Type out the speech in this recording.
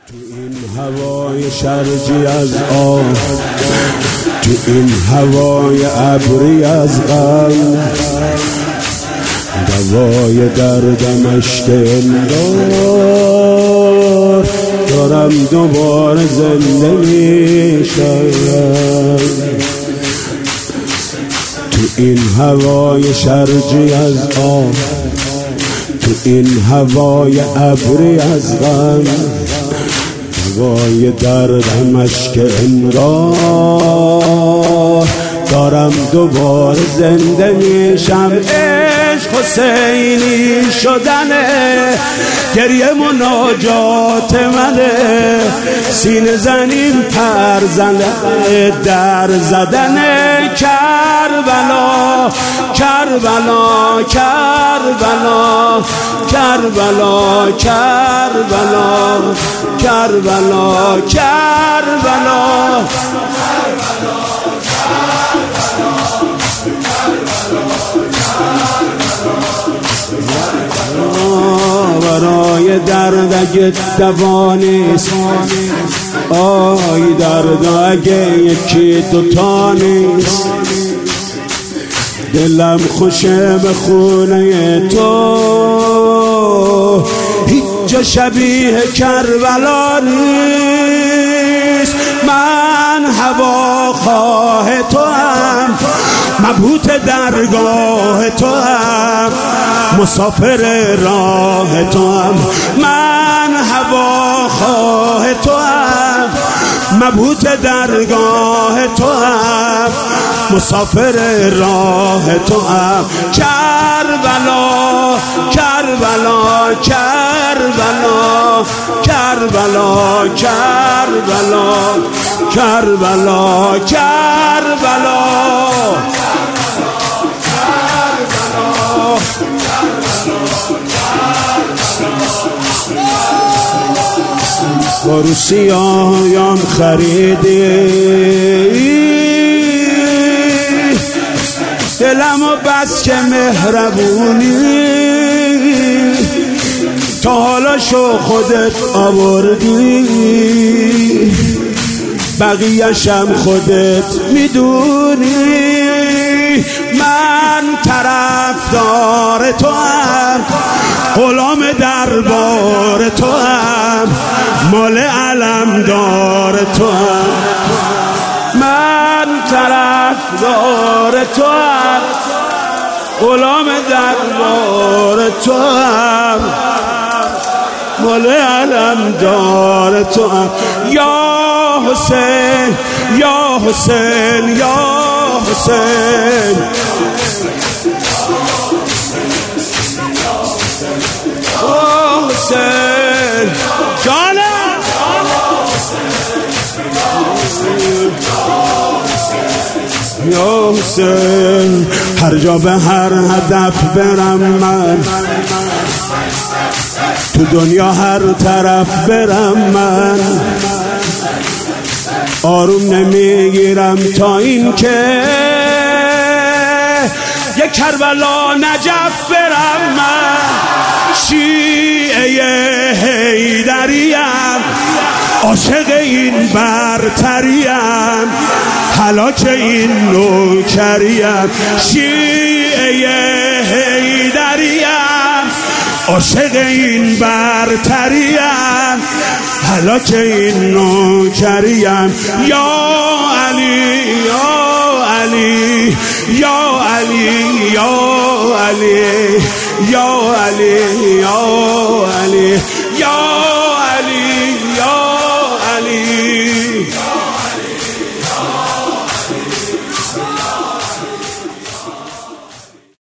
تو این هوای شرجی از آب، تو این هوای ابری از غم، دوای دردمش که انگار دارم دوباره زنده میشم. تو این هوای شرجی از آب، تو این هوای ابری از غم، دوای دردمش که انگار دارم دوباره زنده میشم. عشق حسینی شدنه، گریه مناجات منه، سینه زنیم پر زنه، در زدنه. کربلا کربلا کربلا کربلا کربلا کربلا کربلا برای درد اگه دوا نیست، آی درد اگه یکی دوتا نیست، دلم خوشه به خونه تو، هیچ جا شبیه کربلا نیست. من هوا خواه تو هم، مبهوت درگاه تو هم، مسافر راه تو هم. من هوا خواه تو هم، مبهوت درگاه تو هم، مسافر راه تو هم. کربلا کربلا کربلا کربلا کربلا کربلا کربلا بارو سیاهیم خریدی، دلمو بس که مهربونی، تا حالا شو خودت آوردی، بقیه‌شم خودت میدونی. من طرفدار تو هم، غلام دربار تو هم، مال علمدار تو هم. من طرفدار تو هم، غلام دربار تو هم، مال علمدار تو هم. یا حسین یا حسین یا حسین، حسین جانم، یا حسین. هر جا به هر هدف برم من، تو دنیا هر طرف برم من، آروم نمیگیرم تا این که یک کربلا نجف برم من. شیعه حیدریم، عاشق این برتریم، هلاک این نوکریم. شیعه حیدریم، عاشق این برتریم، هلاک این نوکریم. یا علی یا علی یا علی یا علی یا علی یا علی یا